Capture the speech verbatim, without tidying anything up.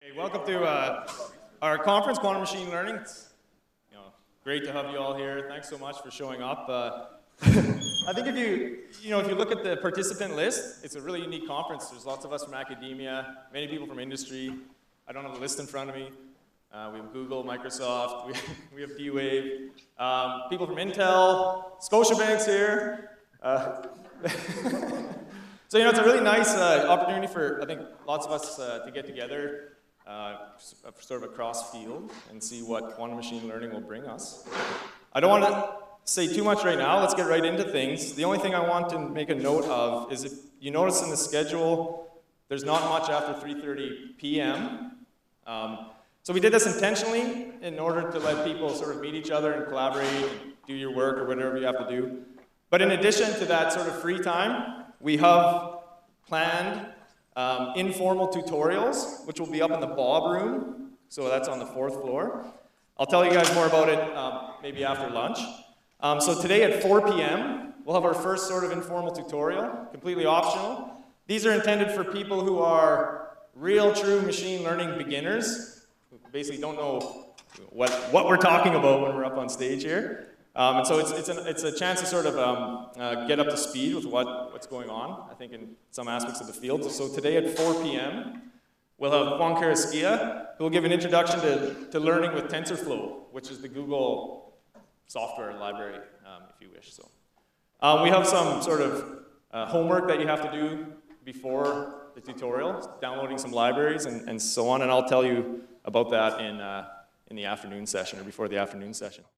Hey, welcome to uh, our conference, Quantum Machine Learning. It's you know, great to have you all here. Thanks so much for showing up. Uh, I think if you, you know, if you look at the participant list, it's a really unique conference. There's lots of us from academia, many people from industry. I don't have the list in front of me. Uh, we have Google, Microsoft, we, we have D-Wave, um, people from Intel, Scotiabank's here. Uh, so, you know, it's a really nice uh, opportunity for, I think, lots of us uh, to get together, uh, sort of across field, and see what quantum machine learning will bring us. I don't want to say too much right now. Let's get right into things. The only thing I want to make a note of is if you notice in the schedule, there's not much after three thirty p m Um, so we did this intentionally in order to let people sort of meet each other and collaborate and do your work or whatever you have to do. But in addition to that sort of free time, we have planned um, informal tutorials, which will be up in the Bob room. So that's on the fourth floor. I'll tell you guys more about it um, maybe after lunch. Um, so today at four p m, we'll have our first sort of informal tutorial, completely optional. These are intended for people who are real, true machine learning beginners, who basically don't know what, what we're talking about when we're up on stage here. Um, and so it's, it's, an, it's a chance to sort of um, uh, get up to speed with what, what's going on, I think, in some aspects of the field. So today at four p m, we'll have Juan Carrasquilla, who will give an introduction to, to learning with TensorFlow, which is the Google software library, um, if you wish. So um, we have some sort of uh, homework that you have to do before the tutorial, downloading some libraries and, and so on, and I'll tell you about that in, uh, in the afternoon session or before the afternoon session.